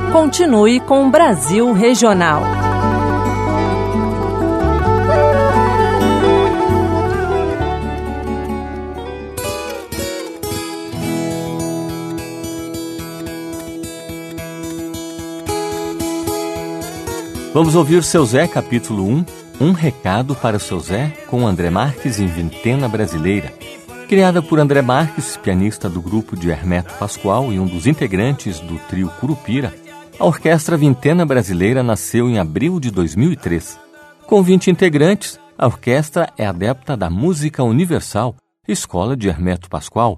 Continue com o Brasil Regional. Vamos ouvir Seu Zé, capítulo 1, Um Recado para o Seu Zé, com André Marques em Vintena Brasileira. Criada por André Marques, pianista do grupo de Hermeto Pascoal e um dos integrantes do trio Curupira, a Orquestra Vintena Brasileira nasceu em abril de 2003. Com 20 integrantes, a orquestra é adepta da música universal, escola de Hermeto Pascoal.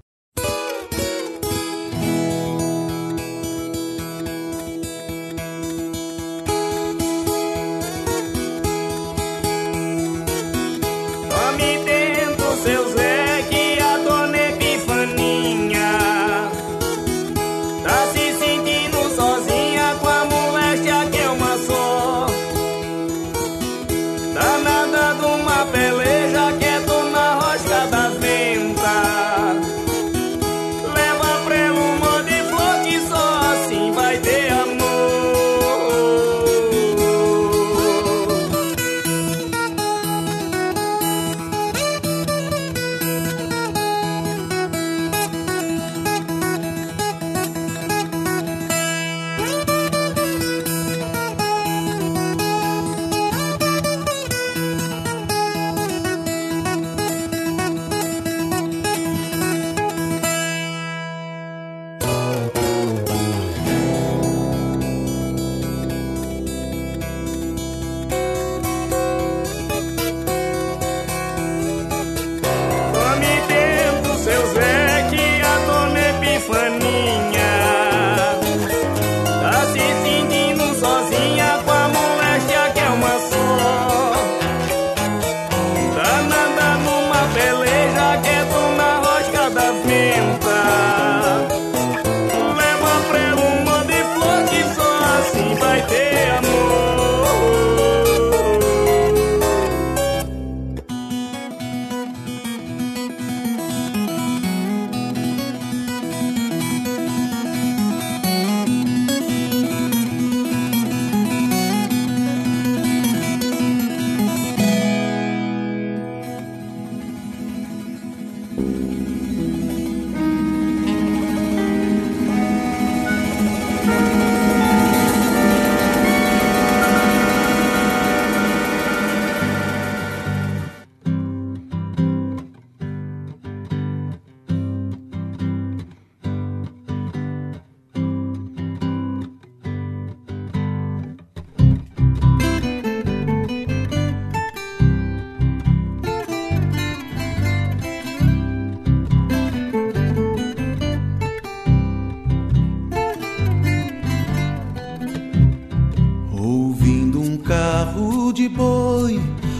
De boi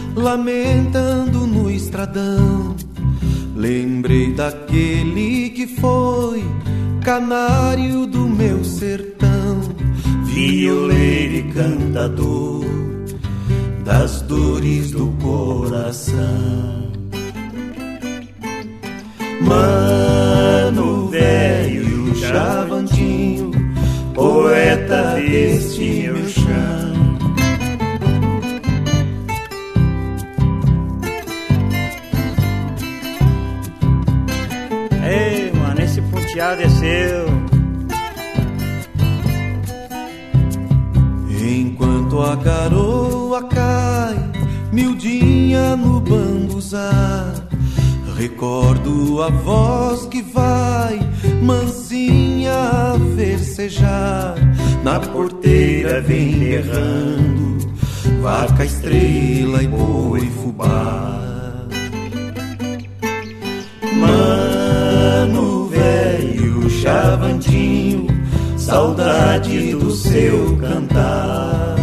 lamentando no estradão, lembrei daquele que foi canário do meu sertão, violeiro e cantador das dores do coração. Mano velho Chavantinho, poeta deste meu chão. Desceu. Enquanto a garoa cai miudinha no bambuzá, recordo a voz que vai mansinha a versejar. Na porteira vem berrando vaca, estrela e boi fubá. Mano velho Chavantinho, saudade do seu cantar.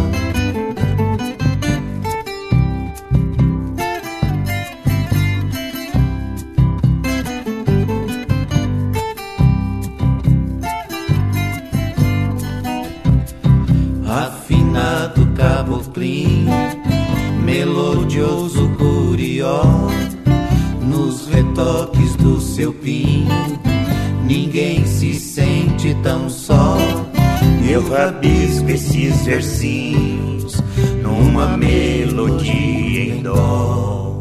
Afinado caboclinho, melodioso curió, nos retoques do seu pinho, ninguém se sente tão só. eu rabisco esses versinhos numa melodia em dó.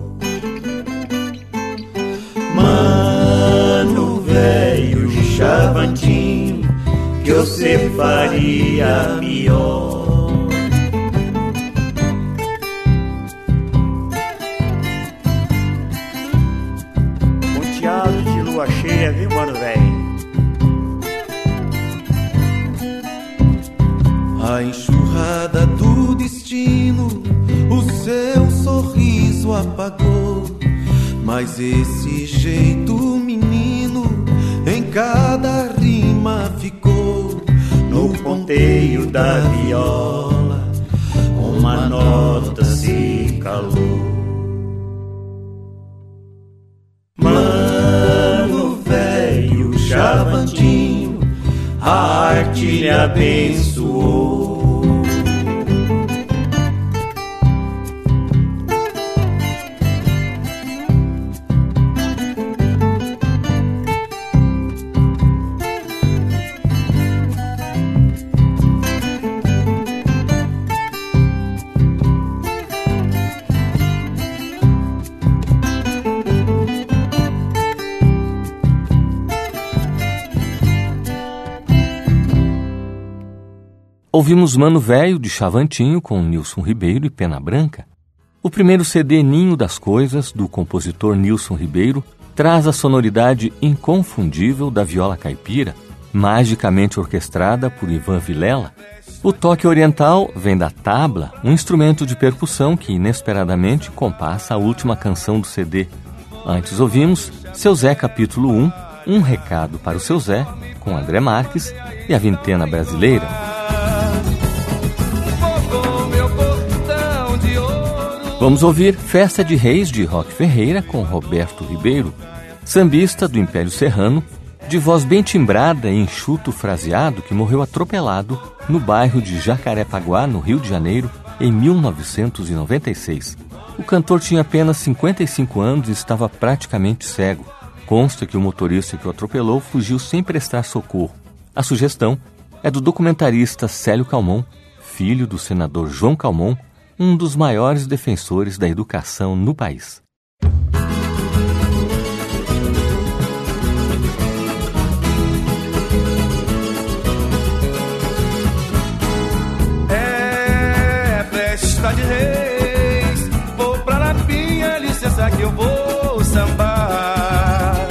Mano velho chavantinho, que você faria melhor. Ponteado de lua cheia, viu, mano velho? A enxurrada do destino, o seu sorriso apagou, mas esse jeito menino em cada rima ficou. No ponteio da viola, uma nota se calou. Mano velho chavantinho, a arte lhe abençoou. Ouvimos Mano Velho de Chavantinho com Nilson Ribeiro e Pena Branca. O primeiro CD Ninho das Coisas, do compositor Nilson Ribeiro, traz a sonoridade inconfundível da viola caipira, magicamente orquestrada por Ivan Vilela. O toque oriental vem da tabla, um instrumento de percussão que inesperadamente compassa a última canção do CD. Antes ouvimos Seu Zé Capítulo 1, Um Recado para o Seu Zé, com André Marques e a Vintena Brasileira. Vamos ouvir Festa de Reis, de Roque Ferreira, com Roberto Ribeiro, sambista do Império Serrano, de voz bem timbrada e enxuto fraseado, que morreu atropelado no bairro de Jacarepaguá, no Rio de Janeiro, em 1996. O cantor tinha apenas 55 anos e estava praticamente cego. Consta que o motorista que o atropelou fugiu sem prestar socorro. A sugestão é do documentarista Célio Calmon, filho do senador João Calmon, um dos maiores defensores da educação no país. É festa de reis, vou pra Lapinha, licença que eu vou sambar.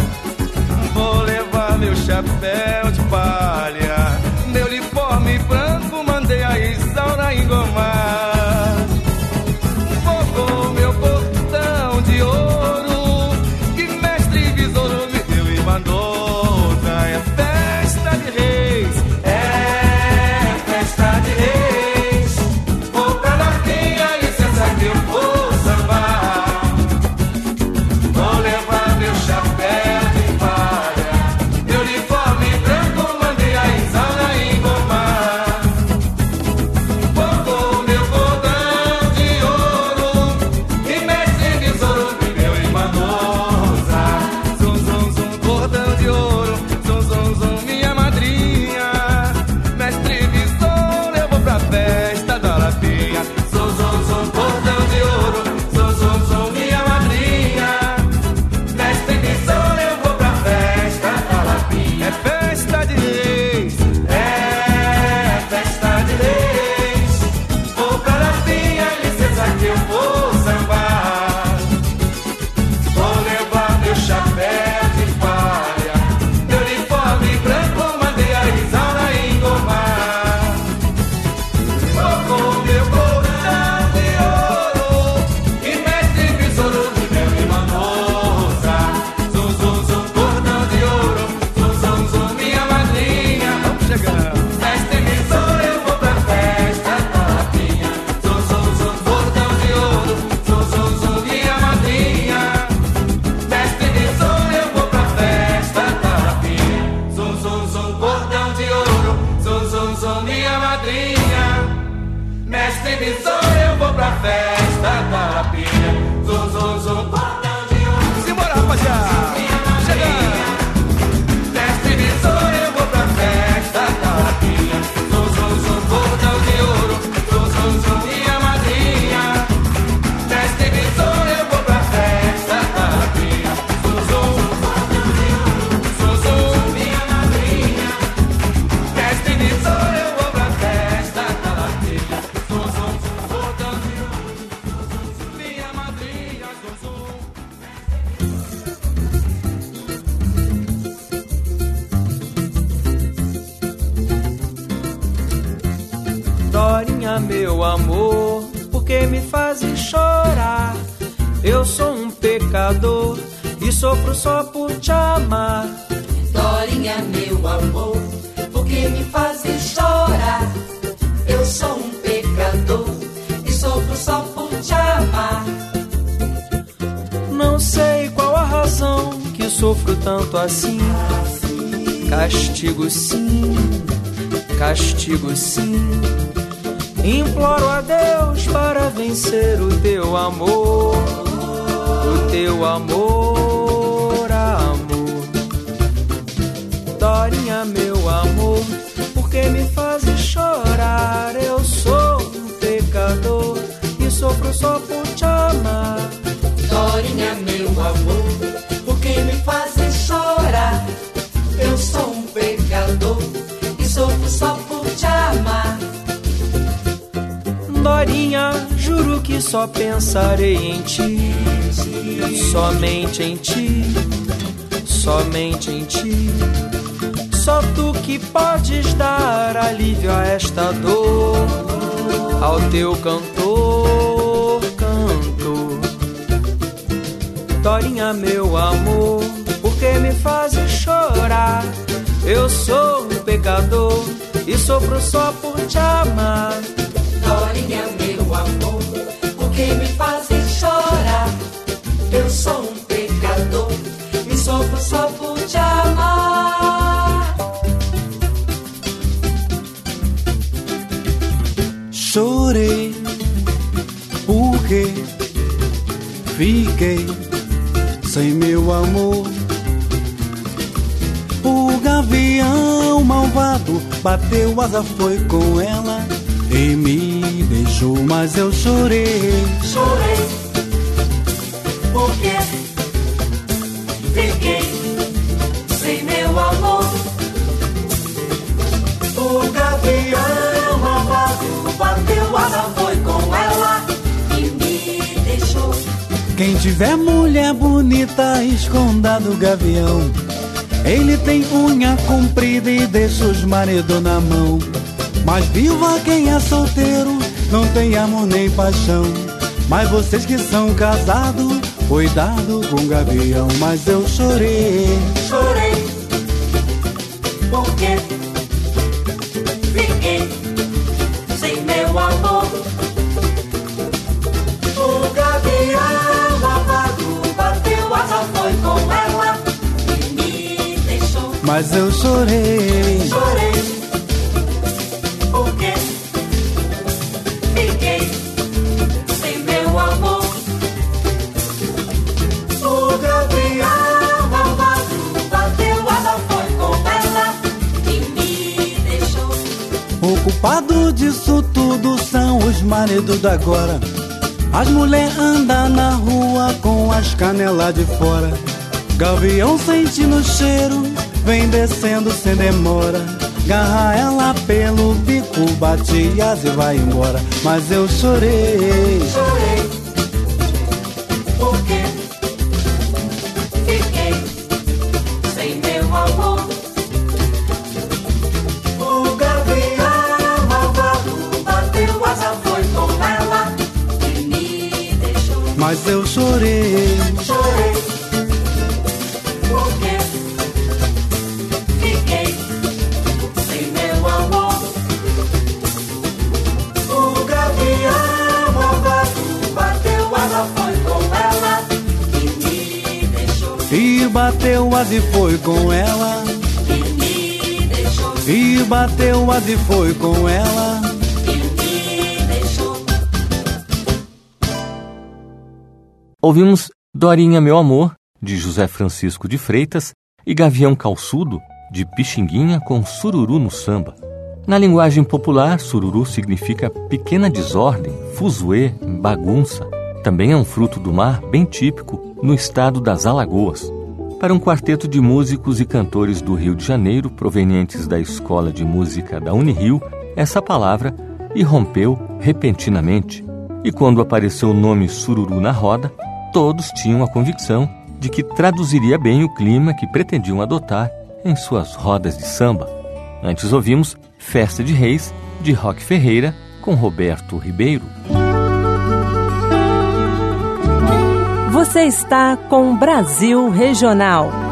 Vou levar meu chapéu de palha, meu uniforme branco, mandei a Isaura engomar. Simbora, rapaziada. Chegando. Mestre Visor, eu vou pra festa da Lapinha. Dorinha, meu amor, por que me fazes chorar? Eu sou um pecador e sofro só por te amar. Dorinha, meu amor, por que me fazes chorar? Eu sou um pecador e sofro só por te amar. Não sei qual a razão que sofro tanto assim. Castigo sim, castigo sim. Imploro a Deus para vencer o teu amor, o teu amor, amor. Dorinha, meu amor, por que me fazes chorar? Eu sou um pecador e sofro só por te amar. Dorinha, meu amor, por que me fazes chorar? Eu sou um pecador e sofro só por te amar. Dorinha, juro que só pensarei em ti, somente em ti, somente em ti. Só tu que podes dar alívio a esta dor, ao teu cantor, cantor. Dorinha, meu amor, por que me fazes chorar? Eu sou um pecador e sofro só por te amar. Dorinha, meu amor, por que me fazes chorar? Eu sou um pecador e sofro só por te amar. Chorei porque fiquei sem meu amor. O gavião malvado bateu asa, foi com ela e me deixou, mas eu chorei. Chorei porque fiquei sem meu amor. O gavião malvado bateu asa, foi com ela e me deixou. Quem tiver mulher bonita, esconda do gavião. Ele tem unha comprida e deixa os maridos na mão. Mas viva quem é solteiro, não tem amor nem paixão. Mas vocês que são casados, cuidado com o gavião. Mas eu chorei. Chorei porque fiquei sem meu amor. O gavião malvado bateu asa, foi com ela e me deixou. Mas eu chorei. Chorei porque fiquei sem meu amor. O gavião malvado bateu asa, foi com ela e me deixou. O culpado disso tudo são os maridos da agora. As mulheres andam na rua com as canelas de fora. Gavião sentindo o cheiro, vem descendo sem demora. Garra ela pelo bico, bate asa e vai embora. Mas eu chorei. Chorei porque fiquei sem meu amor. O gavião malvado bateu asa, foi com ela e me deixou. Mas eu chorei. Chorei porque fiquei sem meu amor. O gavião malvado bateu asa, foi com ela e me deixou. E bateu asa e foi com ela. E me deixou. E bateu asa e foi com ela. E me deixou. Ouvimos Dorinha, meu amor, de José Francisco de Freitas, e Gavião Calçudo, de Pixinguinha, com sururu no samba. Na linguagem popular, sururu significa pequena desordem, fuzuê, bagunça. Também é um fruto do mar bem típico no estado das Alagoas. Para um quarteto de músicos e cantores do Rio de Janeiro, provenientes da Escola de Música da Unirio, essa palavra irrompeu repentinamente. E quando apareceu o nome sururu na roda, todos tinham a convicção de que traduziria bem o clima que pretendiam adotar em suas rodas de samba. Antes ouvimos Festa de Reis, de Roque Ferreira, com com Roberto Ribeiro. Você está com Brasil Regional.